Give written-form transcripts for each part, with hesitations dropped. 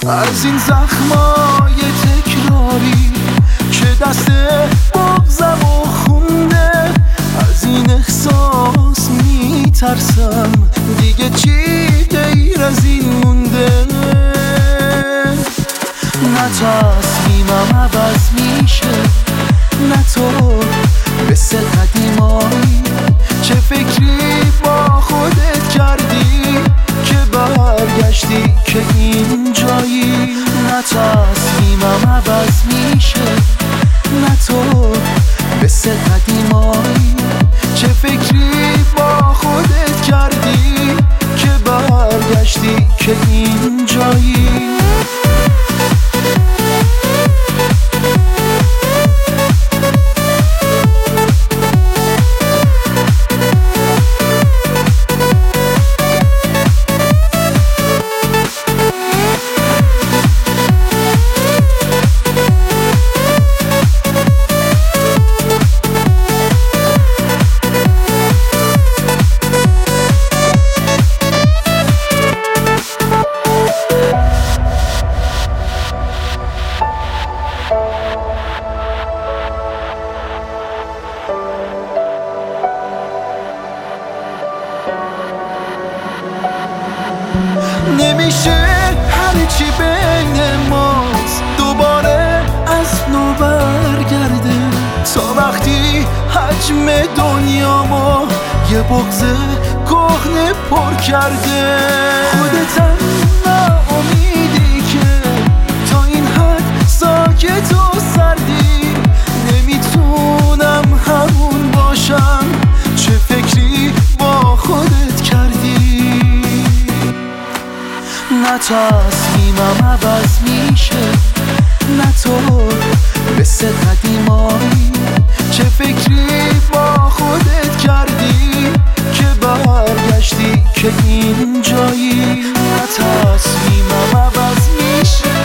از این زخمای تکراری که دست بغضم و خونده. از این احساس میترسم دیگه چی غیر از این مونده. نه تصمیمم عوض میشه، نه تو مثل قدیمایی. چه فکری با خودت کردی که برگشتی که اینجایی. نه تصمیمم عوض میشه، نه تو مثل قدیمایی. چه فکری با خودت کردی که برگشتی که اینجایی. نمیشه هرچی بین ماست دوباره از نو برگرده. تا وقتی حجم دنیامو یه بغض کهنه پر کرده. خودتم ناامیدی که تا این حد ساکت و سردی. نمیتونم همون باشم چه فکری با خودت کردی. نه تصمیمم عوض میشه، نه تو مثل قدیمایی. چه فکری با خودت کردی که برگشتی که اینجایی. نه تصمیمم عوض میشه.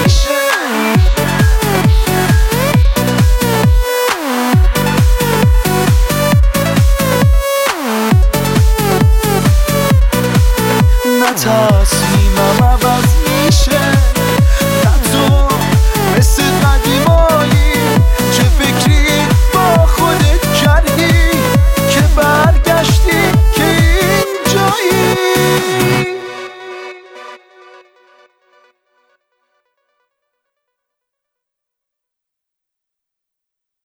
نه تصمیمم عوض میشه، نه تو مثل قدیمایی. چه فکری با خودت کردی که برگشتی که اینجایی.